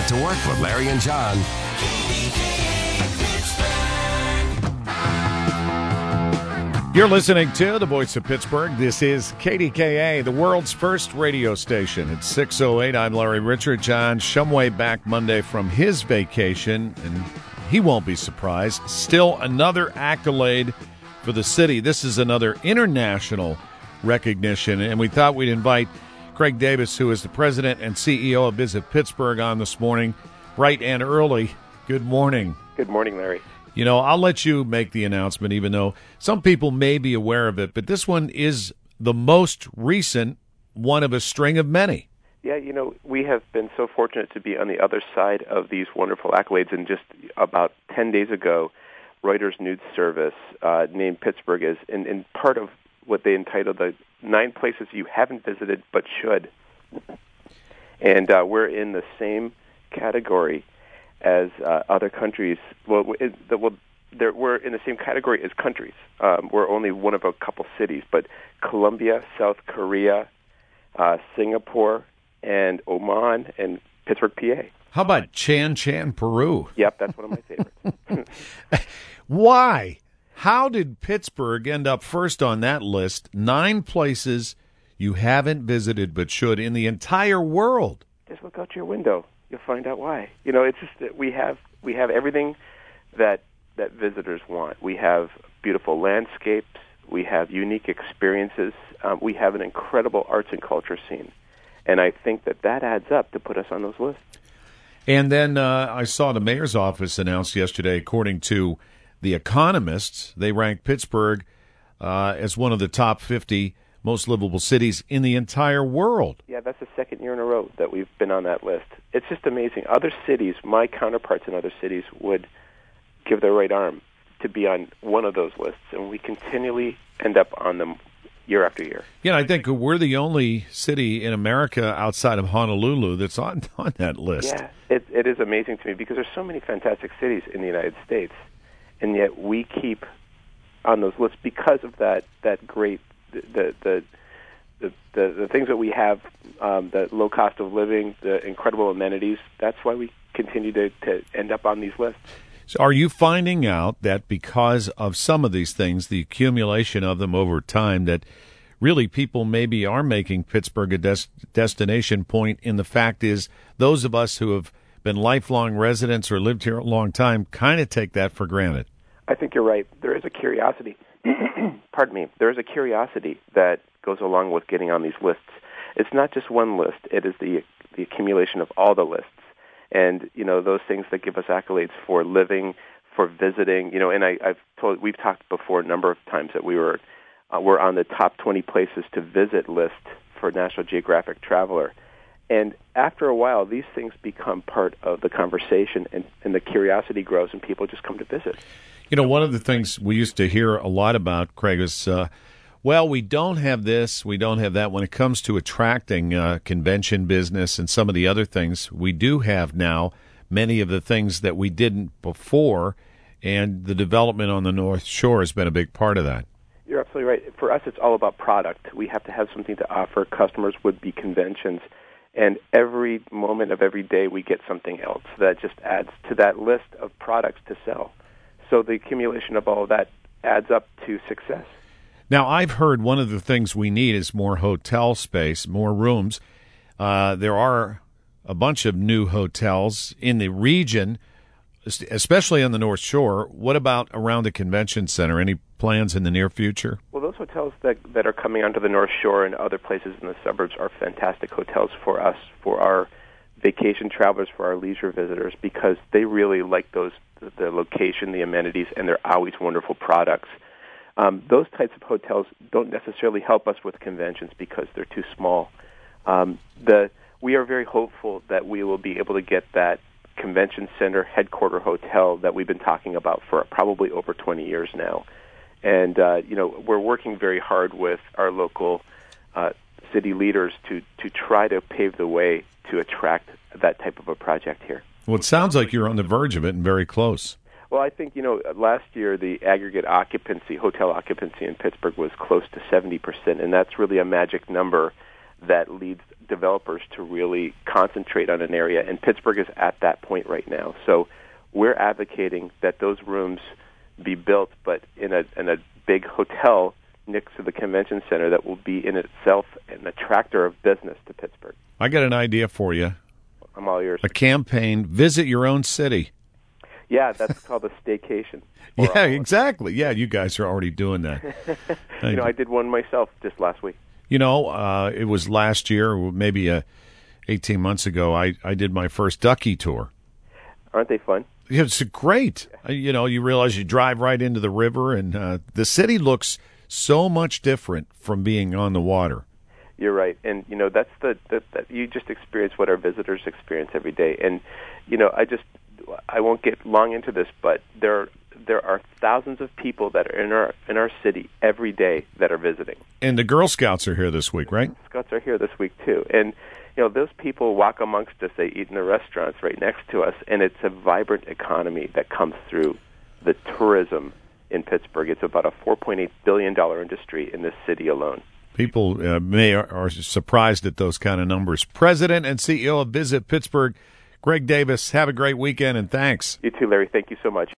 Back to work with Larry and John. You're listening to the Voice of Pittsburgh. This is KDKA, the world's first radio station. It's 6:08. I'm Larry Richert. John Shumway back Monday from his vacation, and he won't be surprised. Still another accolade for the city. This is another international recognition, and we thought we'd invite Craig Davis, who is the president and CEO of Visit Pittsburgh, on this morning, bright and early. Good morning. Good morning, Larry. You know, I'll let you make the announcement, even though some people may be aware of it, but this one is the most recent one of a string of many. Yeah, you know, we have been so fortunate to be on the other side of these wonderful accolades, and just about 10 days ago, Reuters News Service named Pittsburgh as in part of what they entitled the 9 places you haven't visited but should. And we're in the same category as other countries. We're in the same category as countries. We're only one of a couple cities, but Colombia, South Korea, Singapore, and Oman, and Pittsburgh, PA. How about Chan, Peru? Yep, that's one of my favorites. Why? How did Pittsburgh end up first on that list? 9 places you haven't visited but should in the entire world. Just look out your window. You'll find out why. You know, it's just that we have everything that visitors want. We have beautiful landscapes. We have unique experiences. We have an incredible arts and culture scene. And I think that adds up to put us on those lists. And then I saw the mayor's office announced yesterday, according to The Economist, they ranked Pittsburgh as one of the top 50 most livable cities in the entire world. Yeah, that's the second year in a row that we've been on that list. It's just amazing. Other cities, my counterparts in other cities, would give their right arm to be on one of those lists, and we continually end up on them year after year. Yeah, I think we're the only city in America outside of Honolulu that's on that list. Yeah, it is amazing to me because there's so many fantastic cities in the United States, and yet we keep on those lists because of that great the things that we have, the low cost of living, the incredible amenities. That's why we continue to end up on these lists. So are you finding out that because of some of these things, the accumulation of them over time, that really people maybe are making Pittsburgh a destination point, and the fact is those of us who have been lifelong residents or lived here a long time kind of take that for granted? I think you're right. There is a curiosity. Pardon me. There is a curiosity that goes along with getting on these lists. It's not just one list. It is the accumulation of all the lists. And, you know, those things that give us accolades for living, for visiting, you know, and we've talked before a number of times that we're on the top 20 places to visit list for National Geographic Traveler. And after a while, these things become part of the conversation, and the curiosity grows, and people just come to visit. You know, one of the things we used to hear a lot about, Craig, is, well, we don't have this, we don't have that. When it comes to attracting convention business and some of the other things, we do have now many of the things that we didn't before, and the development on the North Shore has been a big part of that. You're absolutely right. For us, it's all about product. We have to have something to offer customers, would-be conventions, and every moment of every day we get something else that just adds to that list of products to sell. So the accumulation of all of that adds up to success. Now, I've heard one of the things we need is more hotel space, more rooms. There are a bunch of new hotels in the region, especially on the North Shore. What about around the convention center? Any plans in the near future? Well, those hotels that are coming onto the North Shore and other places in the suburbs are fantastic hotels for us, for our vacation travelers, for our leisure visitors, because they really like the location, the amenities, and they're always wonderful products. Those types of hotels don't necessarily help us with conventions because they're too small. We are very hopeful that we will be able to get that convention center headquarter hotel that we've been talking about for probably over 20 years now. And, we're working very hard with our local city leaders to try to pave the way to attract that type of a project here. Well, it sounds like you're on the verge of it and very close. Well, I think, last year the aggregate hotel occupancy in Pittsburgh was close to 70%, and that's really a magic number that leads developers to really concentrate on an area, and Pittsburgh is at that point right now. So we're advocating that those rooms be built, but in a big hotel next to the convention center that will be in itself an attractor of business to Pittsburgh. I got an idea for you. I'm all yours. A campaign, visit your own city. Yeah, that's called a staycation. Yeah, exactly. Yeah, you guys are already doing that. I did one myself just last week. It was last year, maybe 18 months ago, I did my first Ducky tour. Aren't they fun? It's great. You realize you drive right into the river, and the city looks so much different from being on the water. You're right, and that's that you just experience what our visitors experience every day. And I won't get long into this, but there are thousands of people that are in our city every day that are visiting. And the Girl Scouts are here this week, right? The Scouts are here this week too, and those people walk amongst us. They eat in the restaurants right next to us, and it's a vibrant economy that comes through the tourism in Pittsburgh. It's about a $4.8 billion industry in this city alone. People are surprised at those kind of numbers. President and CEO of Visit Pittsburgh, Greg Davis, have a great weekend, and thanks. You too, Larry. Thank you so much.